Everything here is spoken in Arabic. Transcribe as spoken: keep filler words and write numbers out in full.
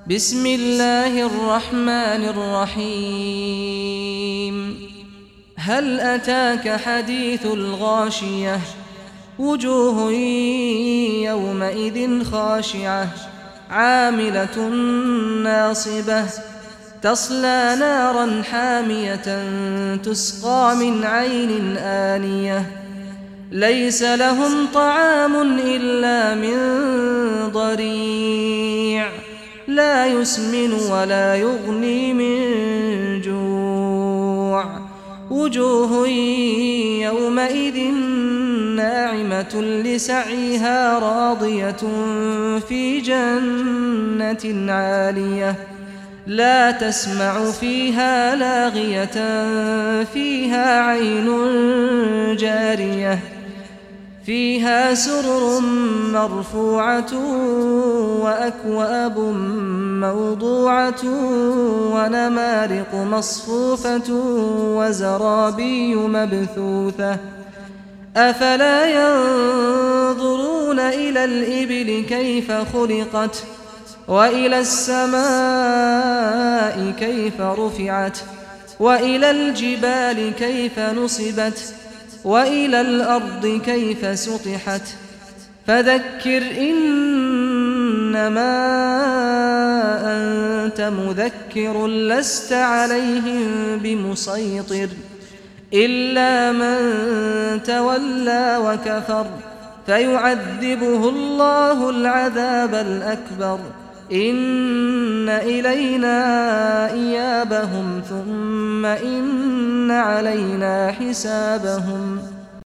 بسم الله الرحمن الرحيم هل أتاك حديث الغاشية وجوه يومئذ خاشعة عاملة ناصبة تصلى نارا حامية تسقى من عين آنية ليس لهم طعام إلا من ضريع لا يسمن ولا يغني من جوع وجوه يومئذ ناعمة لسعيها راضية في جنة عالية لا تسمع فيها لاغية فيها عين جارية فيها سرر مرفوعة وأكواب موضوعة ونمارق مصفوفة وزرابي مبثوثة أفلا ينظرون إلى الإبل كيف خلقت وإلى السماء كيف رفعت وإلى الجبال كيف نصبت وإلى الأرض كيف سطحت فذكر إنما أنت مذكر لست عليهم بمسيطر إلا من تولى وكفر فيعذبه الله العذاب الأكبر إن إلينا إيابهم ثم إن علينا حسابهم